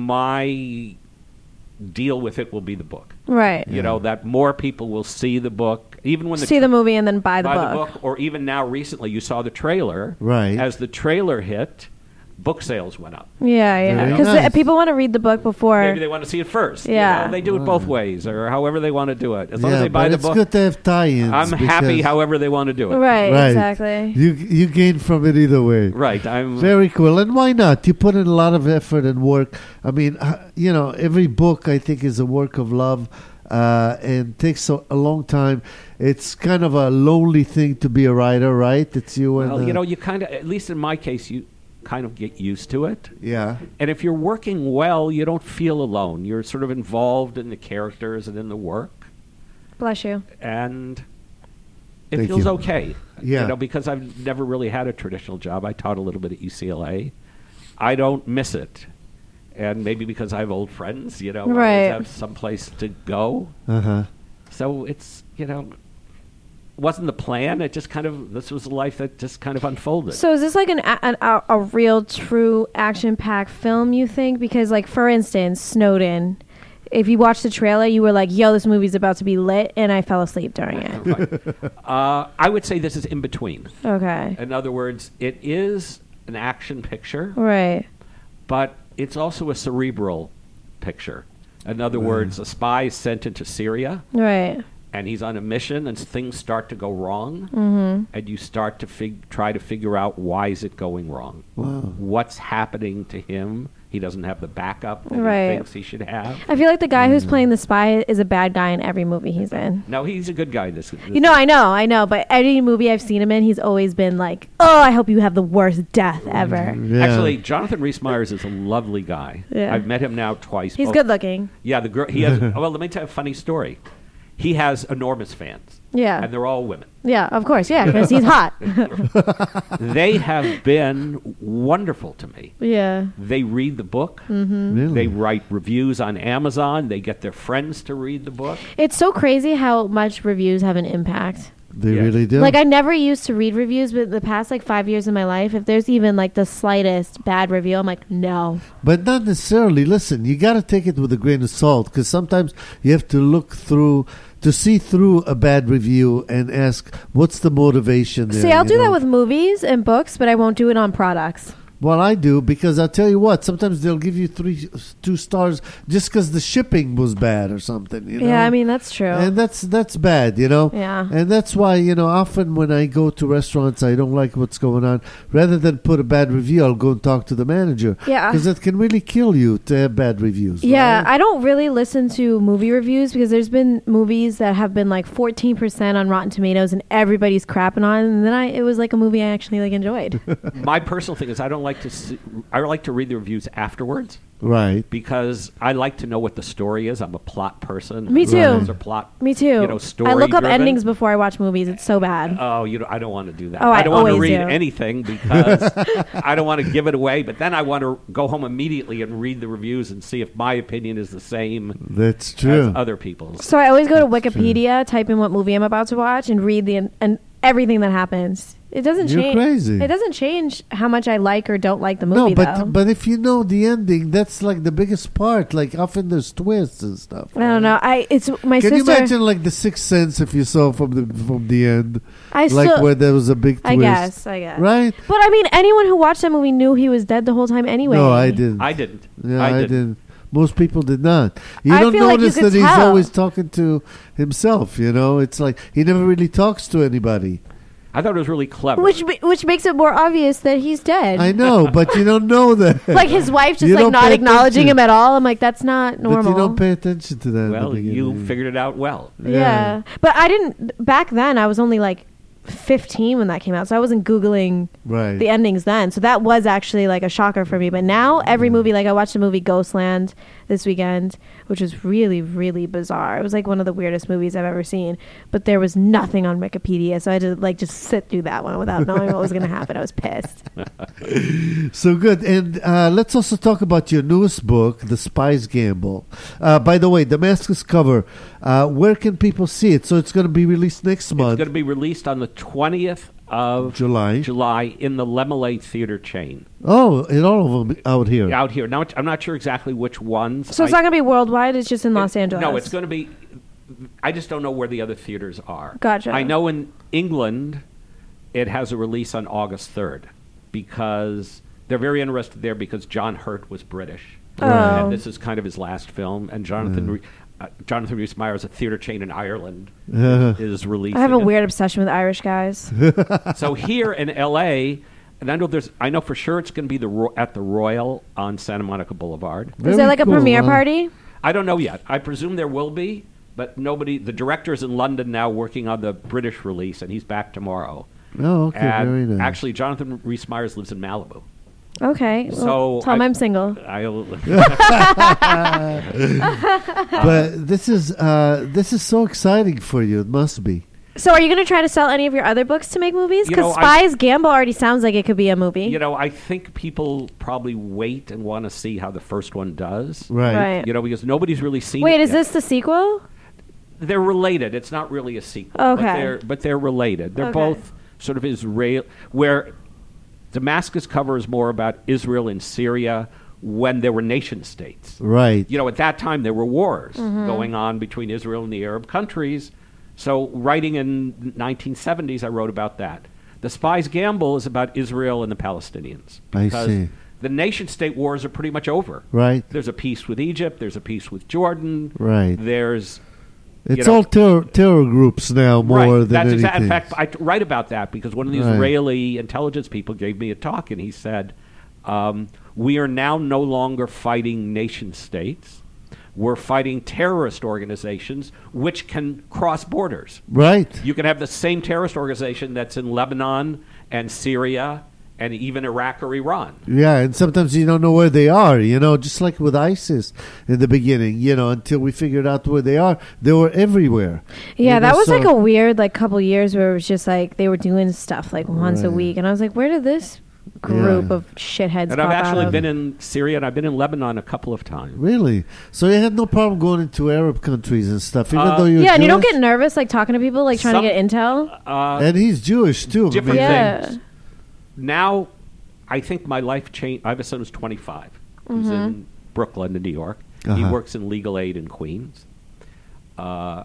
my deal with it will be the book. Right. You know, that more people will see the book, even when the See the movie and then buy the buy book. the book, or even now recently you saw the trailer. Right. As the trailer hit, book sales went up. Yeah, yeah. Very Because nice. people want to read the book before. Maybe they want to see it first. you Yeah. know, they do it both ways, or however they want to do it. As long as Yeah, they buy but the it's book, good to have tie-ins. I'm happy because- however they want to do it. Right, Right. exactly. You you gain from it either way. Right. I'm Very cool. And why not? You put in a lot of effort and work. I mean, uh, you know, every book I think is a work of love uh, and takes a, a long time. It's kind of a lonely thing to be a writer, right? It's you and well, uh, you know, you kind of, at least in my case, you kind of get used to it. yeah. And if you're working well, you don't feel alone. You're sort of involved in the characters and in the work, Bless you. and it Thank feels you. okay. Yeah. You know, because I've never really had a traditional job. I taught a little bit at U C L A. I don't miss it. And maybe because I have old friends, you know, I Right. always have someplace to go. Uh huh. So it's, you know, wasn't the plan. It just kind of, this was a life that just kind of unfolded. So is this like an, a- an a, a real, true, action-packed film, you think? Because, like, for instance, Snowden, if you watch the trailer, you were like, yo, this movie's about to be lit, and I fell asleep during it. Right. uh, I would say this is in between. Okay. In other words, it is an action picture, Right. but it's also a cerebral picture. In other words, a spy is sent into Syria, Right. and he's on a mission, and things start to go wrong, Mm-hmm. and you start to fig- try to figure out why is it going wrong? Wow. What's happening to him? He doesn't have the backup that Right. he thinks he should have. I feel like the guy who's Mm. playing the spy is a bad guy in every movie he's in. No, he's a good guy. This, this You know, I know, I know, but every movie I've seen him in, he's always been like, "Oh, I hope you have the worst death ever." Yeah. Actually, Jonathan Rhys Meyers is a lovely guy. Yeah. I've met him now twice. He's both- good looking. Yeah, the girl. He has. Well, let me tell you a funny story. He has enormous fans, Yeah, and they're all women. yeah, of course, yeah, because he's hot. They have been wonderful to me. Yeah, They read the book. Really? They write reviews on Amazon. They get their friends to read the book. it's so crazy how much reviews have an impact. They Yeah. really do. Like, I never used to read reviews, but the past like five years of my life, if there's even like the slightest bad review, I'm like, no. But not necessarily. Listen, you got to take it with a grain of salt because sometimes you have to look through to see through a bad review and ask what's the motivation there. See, I'll you do that know? with movies and books, but I won't do it on products. Well, I do because I'll tell you what. Sometimes they'll give you three, two stars just because the shipping was bad or something. You know? Yeah, I mean, that's true. and that's that's bad, you know. Yeah. And that's why you know often when I go to restaurants, I don't like what's going on. Rather than put a bad review, I'll go and talk to the manager. Yeah. Because it can really kill you to have bad reviews. Yeah, right? I don't really listen to movie reviews because there's been movies that have been like fourteen percent on Rotten Tomatoes and everybody's crapping on it, and then I it was like a movie I actually like enjoyed. My personal thing is I don't like to. See, I like to read the reviews afterwards. Right. Because I like to know what the story is. I'm a plot person. Me too. Reviews are plot. Me too. You know, story I look up driven. endings before I watch movies. It's so bad. Oh, you know, I don't want to do that. Oh, I don't want to always read do. anything because I don't want to give it away. But then I want to go home immediately and read the reviews and see if my opinion is the same That's true. as other people's. So I always go to That's true. Wikipedia, type in what movie I'm about to watch, and read the and everything that happens. It doesn't You're change. crazy. It doesn't change how much I like or don't like the No, movie, but though. but if you know the ending, that's like the biggest part. Like often there's twists and stuff. I don't know. I it's my Can sister. you imagine like the Sixth Sense if you saw from the from the end, I like still, where there was a big twist? I guess. I guess. Right? But I mean, anyone who watched that movie knew he was dead the whole time anyway. No, I didn't. I didn't. Yeah, I I, didn't. didn't. Most people did not. You I don't feel like you notice could that he's tell. always talking to himself. You know, it's like he never really talks to anybody. I thought it was really clever. Which ma- which makes it more obvious that he's dead. I know, but you don't know that. Like his wife just You like don't not pay acknowledging attention. him at all. I'm like, that's not normal. But you don't pay attention to that. in the well, you beginning. figured it out well. Yeah. But I didn't back then. I was only like fifteen when that came out, so I wasn't googling Right. the endings then. So that was actually like a shocker for me. But now every movie, like I watched the movie Ghostland this weekend, which was really really bizarre. It was like one of the weirdest movies I've ever seen. But there was nothing on Wikipedia, so I had to like just sit through that one without knowing what was going to happen. I was pissed. So good. And uh, let's also talk about your newest book, The Spy's Gamble. Uh, by the way, Damascus cover, uh, where can people see it? So it's going to be released next It's month. going to be released on the twentieth of July. July in the Lemelay Theater chain Oh, in all of them out here. out here. Now, I'm not sure exactly which ones. So it's I- not going to be worldwide. It's just in Los it- Angeles. No, it's going to be. I just don't know where the other theaters are. Gotcha. I know in England, it has a release on August third because they're very interested there because John Hurt was British, Oh. and this is kind of his last film. And Jonathan Rhys- uh, Jonathan Rhys Meyers, a theater chain in Ireland, Uh, is releasing. I have a it. weird obsession with Irish guys. So here in L A, and I know there's, I know for sure it's going to be the Ro- at the Royal on Santa Monica Boulevard. Very Is there like a cool, premiere huh? party? I don't know yet. I presume there will be, but nobody. The director's in London now working on the British release, and he's back tomorrow. Oh, okay. and Very nice. actually, Jonathan Rhys Meyers lives in Malibu. Okay. Well, So tell him I- I'm single. I'll, but this is uh, this is so exciting for you. It must be. So are you going to try to sell any of your other books to make movies? You Because know, I- Spies Gamble already sounds like it could be a movie. you know, I think people probably wait and want to see how the first one does. Right. Right. You know, because nobody's really seen. Wait, it is yet. this the sequel? They're related. It's not really a sequel. Okay. But they're, but they're related. They're Okay. both sort of Israel, where Damascus cover is more about Israel and Syria when there were nation states. Right. You know, at that time there were wars Mm-hmm. going on between Israel and the Arab countries. So writing in nineteen seventies, I wrote about that. The Spy's Gamble is about Israel and the Palestinians. I Because see. the nation-state wars are pretty much over. Right. There's a peace with Egypt. There's a peace with Jordan. Right. There's It's know- all terror, terror groups now more right. than That's anything. exact, in fact, I t- write about that because one of the Right. Israeli intelligence people gave me a talk, and he said, um, "We are now no longer fighting nation states. We're fighting terrorist organizations which can cross borders. Right. You can have the same terrorist organization that's in Lebanon and Syria and even Iraq or Iran." Yeah, and sometimes you don't know where they are, you know, just like with ISIS in the beginning, you know, until we figured out where they are, they were everywhere. Yeah, You that know, was so- like a weird like couple years where it was just like they were doing stuff like once a Right. week, and I was like, where did this group Yeah. of shitheads And pop I've actually out of? been in Syria and I've been in Lebanon a couple of times. Really? So you had no problem going into Arab countries and stuff, even Uh, though you're Yeah, and you don't Jewish? get nervous like talking to people like trying Some- to get intel. Uh, And he's Jewish, too. I different mean, Yeah. things. Now, I think my life changed. I have a son who's twenty-five, who's in Brooklyn, in New York. He Uh-huh. works in legal aid in Queens. Uh,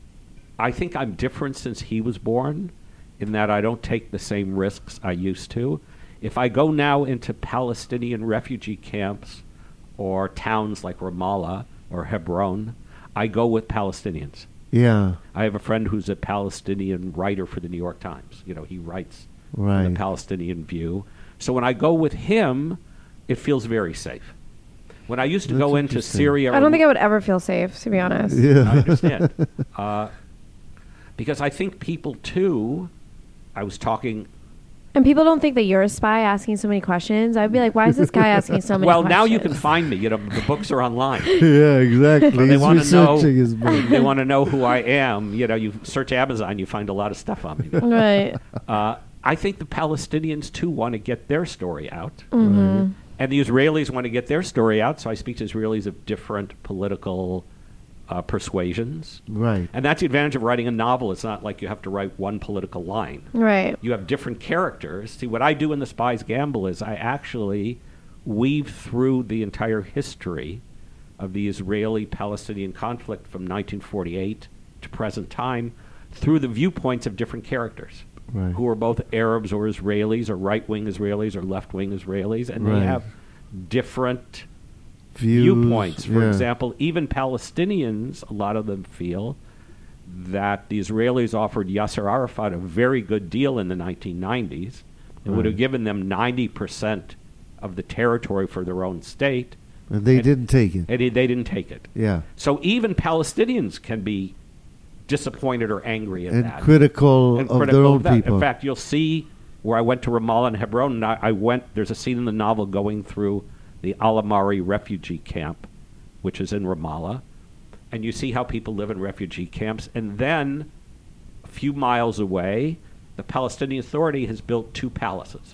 I think I'm different since he was born in that I don't take the same risks I used to. If I go now into Palestinian refugee camps or towns like Ramallah or Hebron, I go with Palestinians. Yeah, I have a friend who's a Palestinian writer for the New York Times. You know, he writes from right. the Palestinian view. So when I go with him, it feels very safe. When I used to That's go into interesting. Syria, I don't think I would ever feel safe, to be honest. I Yeah. understand. uh, because I think people, too, I was talking... And people don't think that you're a spy asking so many questions. I'd be like, why is this guy asking so many Well, questions? now you can find me. You know, the books are online. Yeah, exactly. They He's want to know. researching his book. They want to know who I am. You know, you search Amazon, you find a lot of stuff on me. Right. Uh, I think the Palestinians, too, want to get their story out. Mm-hmm. And the Israelis want to get their story out, so I speak to Israelis of different political uh, persuasions. Right. And that's the advantage of writing a novel. It's not like you have to write one political line. Right. You have different characters. See, what I do in The Spy's Gamble is I actually weave through the entire history of the Israeli-Palestinian conflict from nineteen forty-eight to present time through the viewpoints of different characters. Right. Who are both Arabs or Israelis or right-wing Israelis or left-wing Israelis, and Right. they have different Views, viewpoints. For yeah. example, even Palestinians, a lot of them feel that the Israelis offered Yasser Arafat a very good deal in the nineteen nineties. It would have Right. given them ninety percent of the territory for their own state, And they And- didn't take it. and they they didn't take it. Yeah. So even Palestinians can be disappointed or angry at And that. critical And of critical their own of that. people. In fact, you'll see where I went to Ramallah and Hebron, and I, I went, there's a scene in the novel going through the Al-Amari refugee camp, which is in Ramallah, and you see how people live in refugee camps. And then, a few miles away, the Palestinian Authority has built two palaces.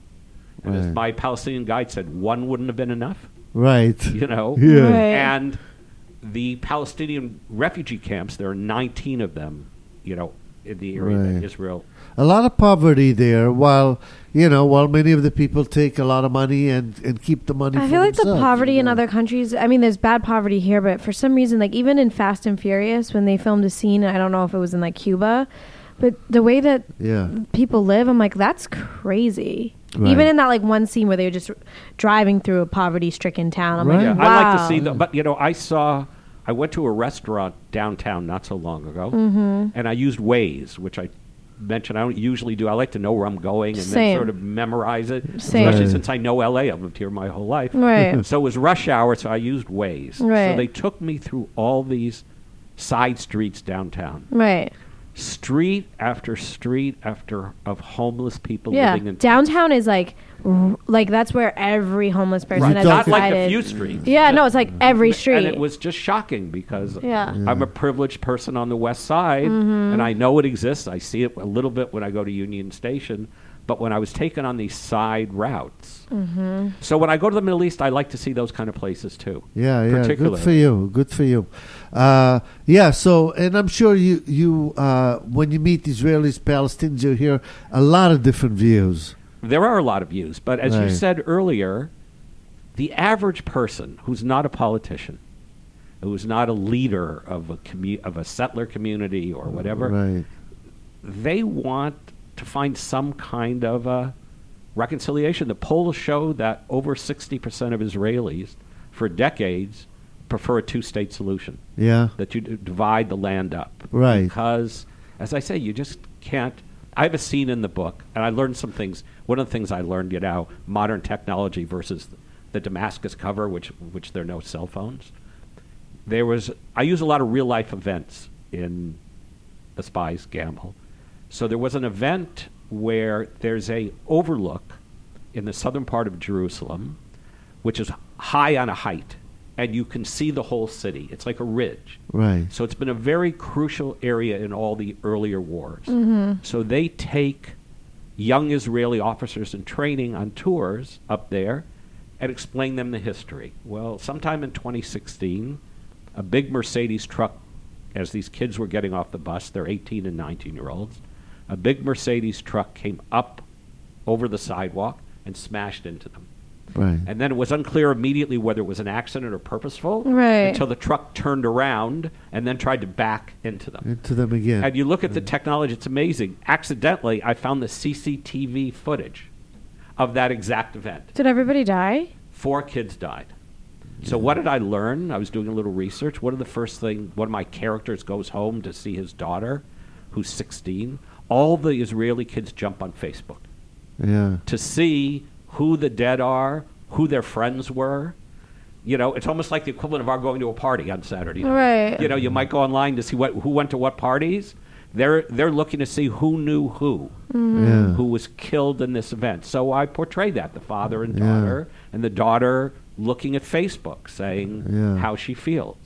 And as Right. my Palestinian guide said, one wouldn't have been enough, Right. you know? Yeah. Right. And the Palestinian refugee camps, there are nineteen of them, you know, in the area Right. that Israel. A lot of poverty there, while, you know, while many of the people take a lot of money and, and keep the money I for feel like the themselves, poverty you in know. other countries. I mean, there's bad poverty here, but for some reason, like even in Fast and Furious, when they filmed a scene, I don't know if it was in like Cuba, but the way that Yeah. people live, I'm like, that's crazy. Right. Even in that like one scene where they were just driving through a poverty-stricken town, I'm Right. like, Yeah, wow. I like to see them, but you know, I saw, I went to a restaurant downtown not so long ago, Mm-hmm. and I used Waze, which I mentioned I don't usually do. I like to know where I'm going and Same. then sort of memorize it, Same. especially Right. since I know L A. I've lived here my whole life. Right. So it was rush hour, so I used Waze. Right. So they took me through all these side streets downtown. Right. Street after street after of homeless people Yeah. living in Downtown is like, r- like that's where every homeless person Right. has Not like a decided. few streets. Yeah, no, it's like every street. And it was just shocking because Yeah. Yeah. I'm a privileged person on the west side, and I know it exists. I see it a little bit when I go to Union Station, but when I was taken on these side routes. So when I go to the Middle East, I like to see those kind of places too. Yeah, yeah, good particularly. for you. Good for you. Uh, yeah. So, and I'm sure you, you, uh, when you meet Israelis, Palestinians, you hear a lot of different views. There are a lot of views, but as Right. you said earlier, the average person who's not a politician, who's not a leader of a commu- of a settler community or whatever, Right. they want to find some kind of a reconciliation. The polls show that over sixty percent of Israelis, for decades, prefer a two-state solution, Yeah. that you d- divide the land up. Right. Because, as I say, you just can't. I have a scene in the book, and I learned some things. One of the things I learned, you know, modern technology versus the Damascus cover, which which there are no cell phones. There was. I use a lot of real-life events in The Spy's Gamble. So there was an event where there's a overlook in the southern part of Jerusalem, which is high on a height, and you can see the whole city. It's like a ridge. Right. So it's been a very crucial area in all the earlier wars. So they take young Israeli officers in training on tours up there and explain them the history. Well, sometime in twenty sixteen, a big Mercedes truck, as these kids were getting off the bus, they're eighteen and nineteen-year-olds, a big Mercedes truck came up over the sidewalk and smashed into them. Right. And then it was unclear immediately whether it was an accident or purposeful Right. until the truck turned around and then tried to back into them. Into them again. And you look at the technology, it's amazing. Accidentally, I found the C C T V footage of that exact event. Did everybody die? Four kids died. So what did I learn? I was doing a little research. One of the first thing, one of my characters goes home to see his daughter, who's sixteen. All the Israeli kids jump on Facebook Yeah. to see who the dead are, who their friends were. You know, it's almost like the equivalent of our going to a party on Saturday night. Right. You know, you might go online to see what who went to what parties. They're they're looking to see who knew who, Yeah. who was killed in this event. So I portray that, the father and Yeah. daughter, and the daughter looking at Facebook saying Yeah. how she feels.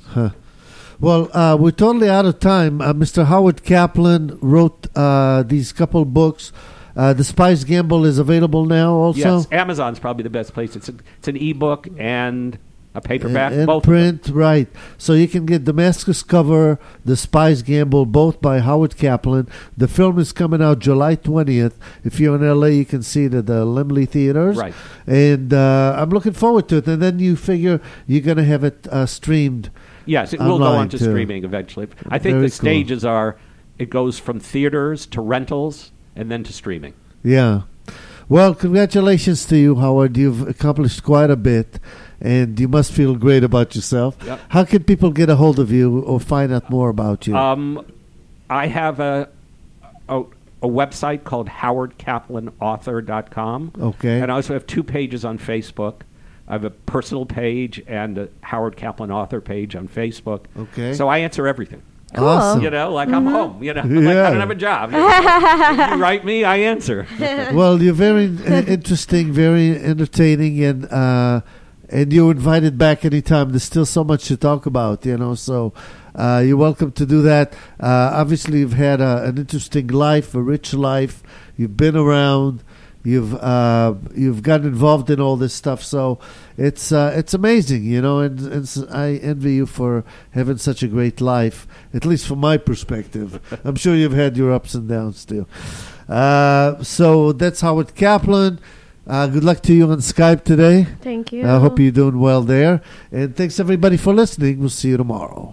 Well, uh, we're totally out of time. Uh, Mister Howard Kaplan wrote uh, these couple books. Uh, the Spy's Gamble is available now also? Yes, Amazon's probably the best place. It's a, it's an ebook and a paperback, and both of them. print, right. So you can get Damascus Cover, The Spy's Gamble, both by Howard Kaplan. The film is coming out July twentieth. If you're in L A, you can see it at the Lemley Theaters. Right. And uh, I'm looking forward to it. And then you figure you're going to have it uh, streamed. Yes, it will go online, on to too. streaming eventually. I think Very the cool. stages are, it goes from theaters to rentals and then to streaming. Yeah. Well, congratulations to you, Howard. You've accomplished quite a bit, and you must feel great about yourself. Yep. How can people get a hold of you or find out more about you? Um, I have a, a a website called howard kaplan author dot com. Okay. And I also have two pages on Facebook. I have a personal page and a Howard Kaplan author page on Facebook. Okay. So I answer everything. Cool. Awesome. You know, like I'm home. You know, like Yeah. I don't have a job. You, know? You write me, I answer. Well, you're very uh, interesting, very entertaining, and uh, and you're invited back anytime. There's still so much to talk about, you know. So uh, you're welcome to do that. Uh, obviously, you've had a, an interesting life, a rich life. You've been around. You've uh, you've gotten involved in all this stuff, so it's uh, it's amazing, you know. And, and s- I envy you for having such a great life, at least from my perspective. I'm sure you've had your ups and downs too. Uh, so that's Howard Kaplan. Uh, good luck to you on Skype today. Thank you. I hope you're doing well there, and thanks everybody for listening. We'll see you tomorrow.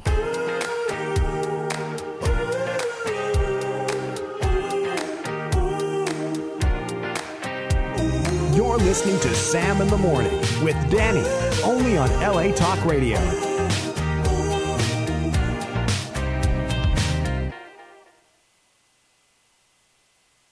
You're listening to Sam in the Morning with Danny, only on L A Talk Radio.